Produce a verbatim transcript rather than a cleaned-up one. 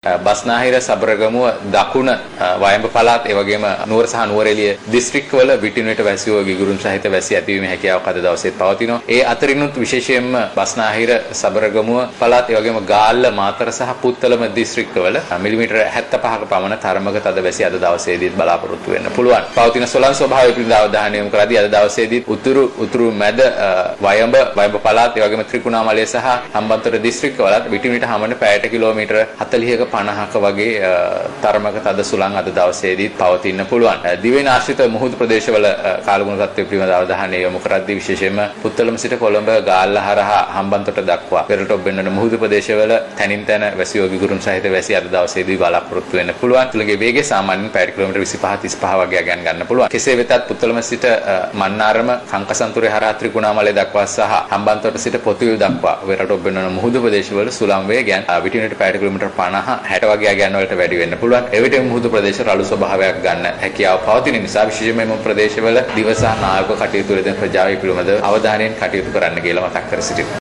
බස්නාහිර සබරගමුව දකුණ වයඹ පළාත් ඒ වගේම නුවර සහ නුවරඑළිය දිස්ත්‍රික්කවල විටින් විට වැසියෝ ගිගුරුම් සහිත වැසි ඇතිවීමේ හැකියාවක් අද දවසේත් පවතිනවා. ඒ අතරිනුත් විශේෂයෙන්ම බස්නාහිර සබරගමුව පළාත් ඒ වගේම ගාල්ල මාතර සහ පුත්තලම දිස්ත්‍රික්කවල මිලිමීටර හැත්තෑ පහක පමණ තරමක තද වැසි අද දවසේදීත් බලාපොරොත්තු වෙන්න පුළුවන්. පවතින සොළං ස්වභාවය පිළිබඳව අවධානය යොමු කරද්දී අද දවසේදීත් උතුරු උතුරු මැද වයඹ වයඹ පළාත් ඒ වගේම ත්‍රිකුණාමලය සහ හම්බන්තොට දිස්ත්‍රික්කවලත් විටින් විට හමන පැයට කිලෝමීටර හතළිහක පනහක වගේ තරමක තද සුළං අද දවසේදීත් පවතින්න පුළුවන්. දිවෙන ආශ්‍රිත මුහුදු ප්‍රදේශවල කාලගුණ තත්ත්වය පිළිබඳව අවධානය යොමු කරද්දී විශේෂයෙන්ම පුත්තලම සිට කොළඹ ගාල්ල හරහා හම්බන්තොට දක්වා පෙරටොප් වෙන්නන මුහුදු ප්‍රදේශවල තනින් තන වැසියෝ ගිගුරුම් සහිත වැසි අද දවසේදී බලාපොරොත්තු වෙන්න පුළුවන්. තුලගේ වේගය සාමාන්‍යයෙන් පැයට කිලෝමීටර විසිපහ තිස්පහ වගේ ගණන් ගන්න පුළුවන්. කෙසේ වෙතත් පුත්තලම සිට මන්නාරම කංකසන්තුරේ හරහා ත්‍රිකුණාමලය දක්වා සහ හම්බන්තොට සිට පොතුවිල් දක්වා පෙරටොප් වෙන්නන මුහුදු ප්‍රදේශවල සුළං වේගයන් විටින් විට පැයට කිලෝමීටර පනහ හැට වගේ ගණන් වලට වැඩි වෙන්න පුළුවන්. එවිට මුහුදු ප්‍රදේශ රළු ස්වභාවයක් ගන්න හැකියාව පවතින නිසා විශේෂයෙන්ම මේ ප්‍රදේශවල දිව සහ නායක කටයුතු වලදී ප්‍රජාව පිළිබඳව අවධානයෙන් කටයුතු කරන්න කියලා මතක් කර සිටිනවා.